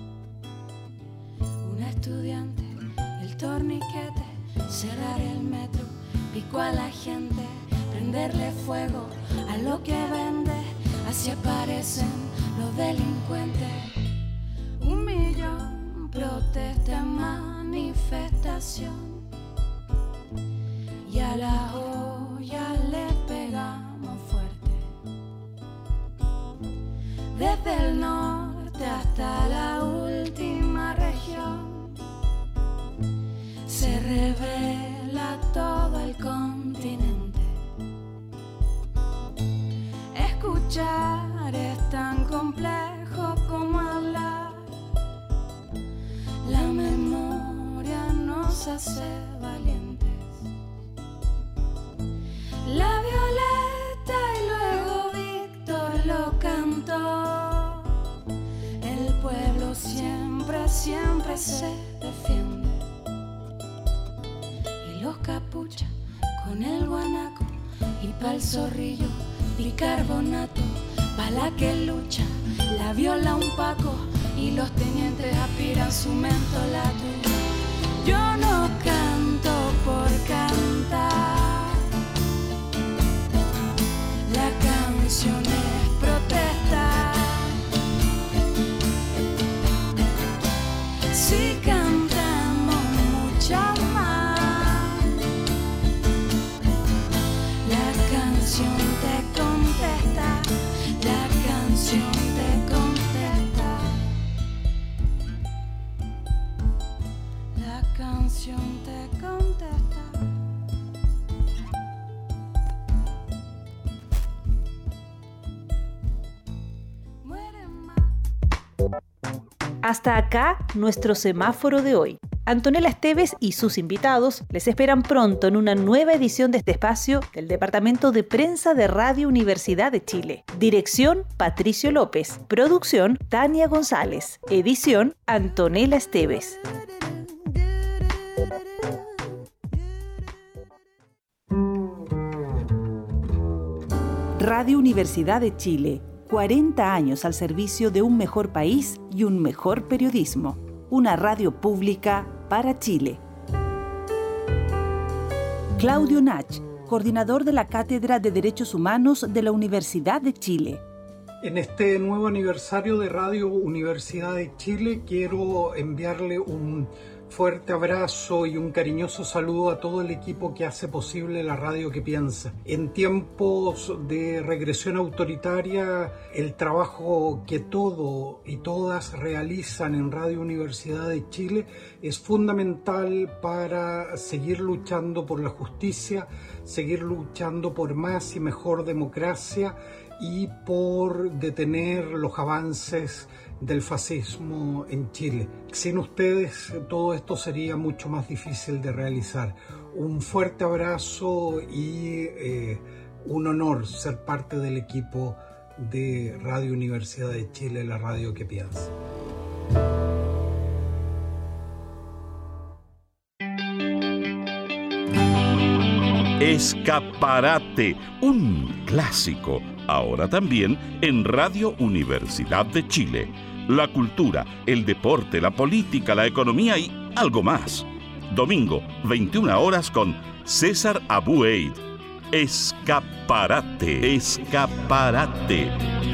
Un estudiante, el torniquete, cerrar el metro, picó a la gente, prenderle fuego a lo que vende. Así aparecen los delincuentes. Un millón protesta en manifestación, y a la olla le pegamos fuerte. Desde el norte hasta la última región, se revela todo el continente. Escuchar es tan complejo como hablar. La memoria nos hace valientes. La Violeta y luego Víctor lo cantó. El pueblo siempre, siempre se defiende. Y los capuchas con el guanaco, y pa'l zorrillo bicarbonato. Pa' la que lucha la viola un paco, y los tenientes aspiran su mentolato. Yo no canto por cantar, la canción es protesta. Si cantamos mucho canción te contesta. Hasta acá nuestro semáforo de hoy. Antonella Esteves y sus invitados les esperan pronto en una nueva edición de este espacio del Departamento de Prensa de Radio Universidad de Chile. Dirección, Patricio López. Producción, Tania González. Edición, Antonella Esteves. Radio Universidad de Chile. cuarenta años al servicio de un mejor país y un mejor periodismo. Una radio pública para Chile. Claudio Nach, coordinador de la Cátedra de Derechos Humanos de la Universidad de Chile. En este nuevo aniversario de Radio Universidad de Chile quiero enviarle un fuerte abrazo y un cariñoso saludo a todo el equipo que hace posible la radio que piensa. En tiempos de regresión autoritaria, el trabajo que todo y todas realizan en Radio Universidad de Chile es fundamental para seguir luchando por la justicia, seguir luchando por más y mejor democracia y por detener los avances del fascismo en Chile. Sin ustedes todo esto sería mucho más difícil de realizar. Un fuerte abrazo y eh, un honor ser parte del equipo de Radio Universidad de Chile, la radio que piensa. Escaparate, un clásico, ahora también en Radio Universidad de Chile. La cultura, el deporte, la política, la economía y algo más. Domingo, veintiuna horas con César Abu Eid. Escaparate, escaparate.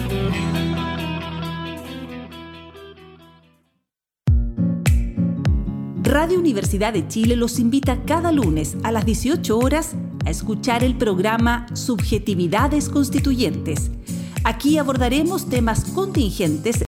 Radio Universidad de Chile los invita cada lunes a las dieciocho horas a escuchar el programa Subjetividades Constituyentes. Aquí abordaremos temas contingentes